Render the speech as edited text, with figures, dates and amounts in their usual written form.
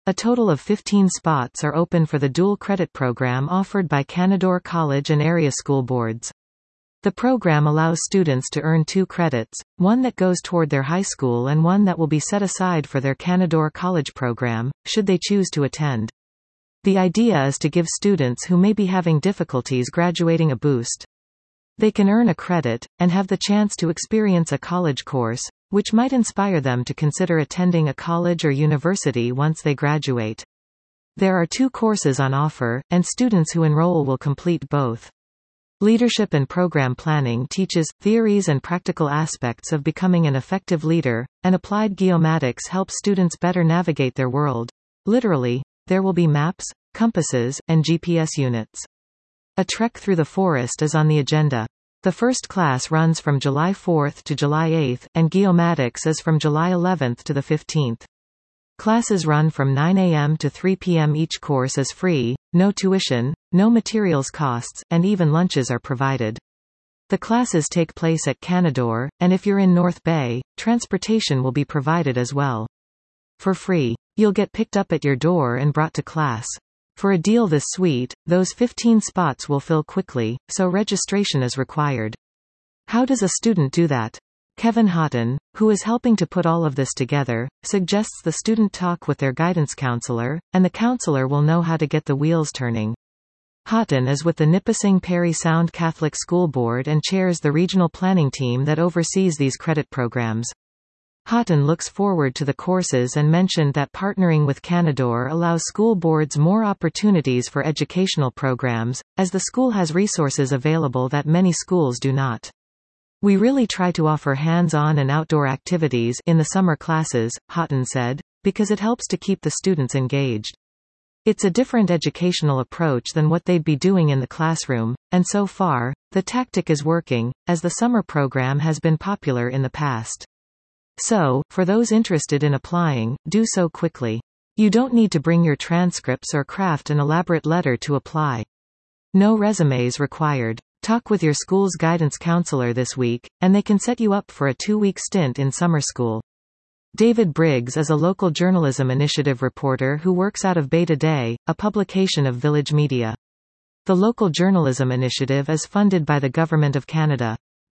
A total of 15 spots are open for the dual credit program offered by Canadore College and area school boards. The program allows students to earn 2 credits, one that goes toward their high school and one that will be set aside for their Canadore College program, should they choose to attend. The idea is to give students who may be having difficulties graduating a boost. They can earn a credit, and have the chance to experience a college course, which might inspire them to consider attending a college or university once they graduate. There are 2 courses on offer, and students who enroll will complete both. Leadership and Program Planning teaches theories and practical aspects of becoming an effective leader, and Applied Geomatics helps students better navigate their world. Literally, there will be maps, compasses, and GPS units. A trek through the forest is on the agenda. The first class runs from July 4th to July 8th, and Geomatics is from July 11th to the 15th. Classes run from 9 a.m. to 3 p.m. Each course is free, no tuition, no materials costs, and even lunches are provided. The classes take place at Canadore, and if you're in North Bay, transportation will be provided as well. For free. You'll get picked up at your door and brought to class. For a deal this sweet, those 15 spots will fill quickly, so registration is required. How does a student do that? Kevin Houghton, who is helping to put all of this together, suggests the student talk with their guidance counselor, and the counselor will know how to get the wheels turning. Houghton is with the Nipissing Parry Sound Catholic School Board and chairs the regional planning team that oversees these credit programs. Houghton looks forward to the courses and mentioned that partnering with Canadore allows school boards more opportunities for educational programs, as the school has resources available that many schools do not. We really try to offer hands-on and outdoor activities in the summer classes, Houghton said, because it helps to keep the students engaged. It's a different educational approach than what they'd be doing in the classroom, and so far, the tactic is working, as the summer program has been popular in the past. So, for those interested in applying, do so quickly. You don't need to bring your transcripts or craft an elaborate letter to apply. No resumes required. Talk with your school's guidance counselor this week, and they can set you up for a 2-week stint in summer school. David Briggs is a local journalism initiative reporter who works out of Beta Day, a publication of Village Media. The local journalism initiative is funded by the Government of Canada.